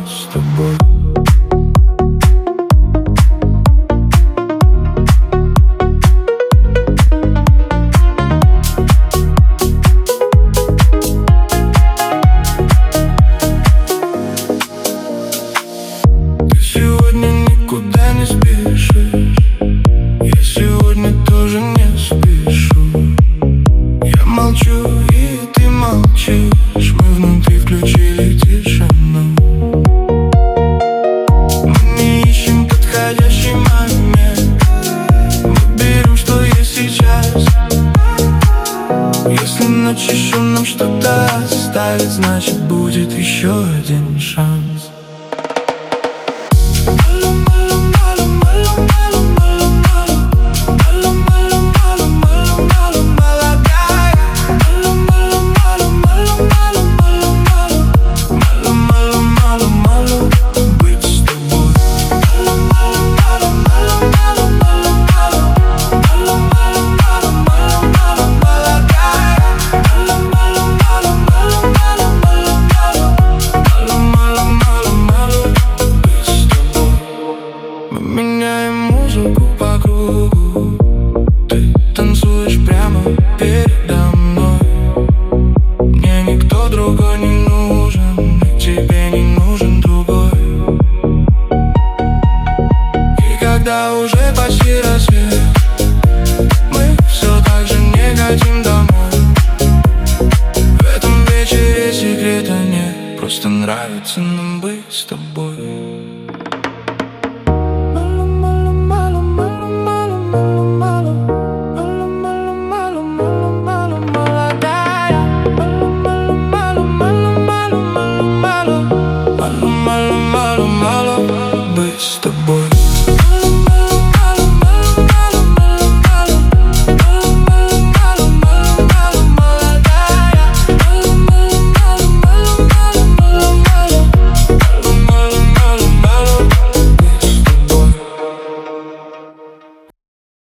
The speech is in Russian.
с тобой. Ты сегодня никуда не спешишь, я сегодня тоже не спешу. Я молчу, и ты молчишь, мы внутри включили тишину. Мы не ищем подходящий момент, мы берем, что есть сейчас. Если ночь еще нам что-то оставит, значит будет еще один шанс. Меняем музыку по кругу, ты танцуешь прямо передо мной. Мне никто другой не нужен, и тебе не нужен другой. И когда уже почти рассвет, мы все так же не хотим домой. В этом вечере секрета нет, просто нравится нам быть с тобой. Мало быть с тобой.